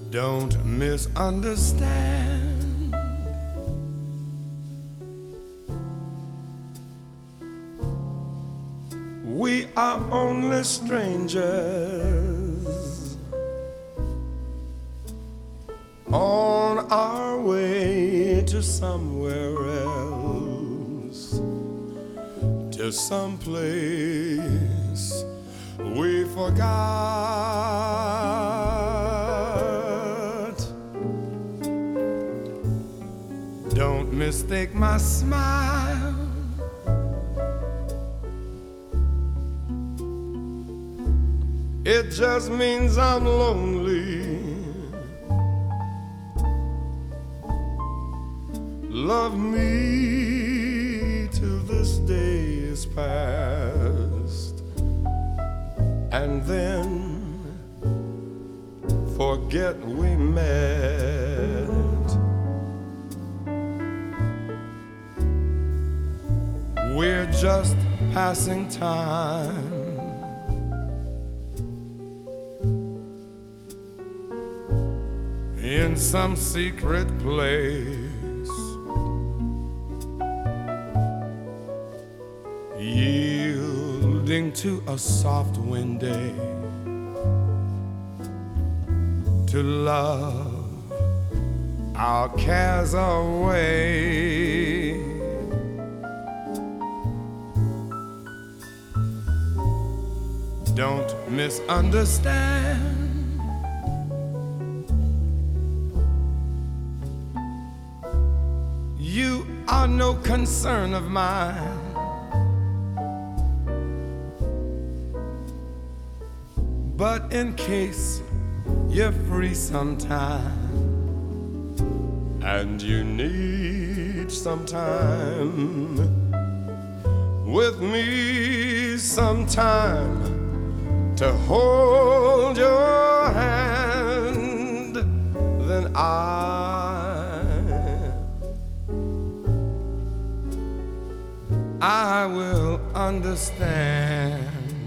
Don't misunderstand. We are only strangers on our way to somewhere else, to some place we forgot. Don't mistake my smile. It just means I'm lonely. Love me till this day is past, and then forget we met. We're just passing time, in some secret place, yielding to a soft wind day, to love our cares away. Don't misunderstand. You are no concern of mine. But in case you're free sometime and you need some time with me sometime to hold your hand, then I will understand.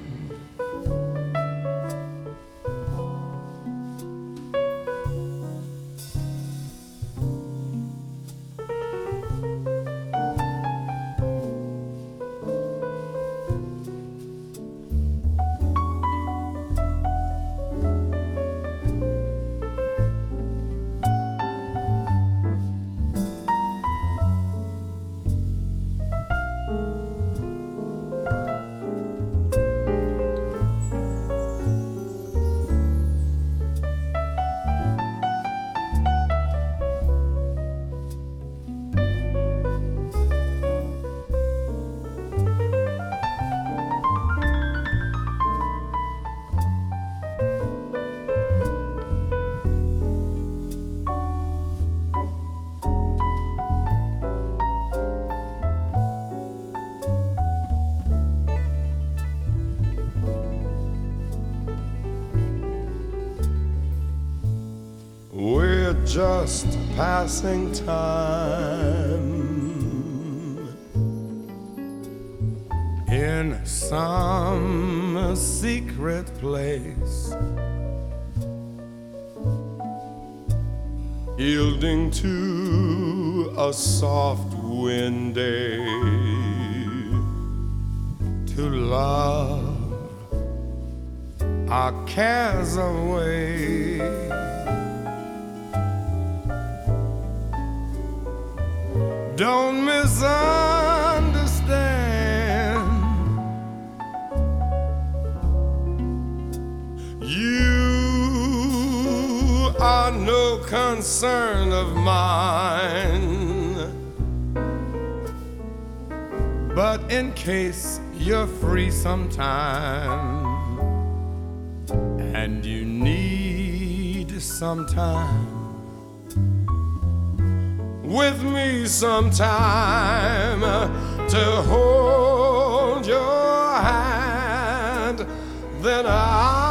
We're just passing time in some secret place, yielding to a soft wind day, to love our cares away. Don't misunderstand. You are no concern of mine. But in case you're free sometime and you need some time with me sometime to hold your hand, then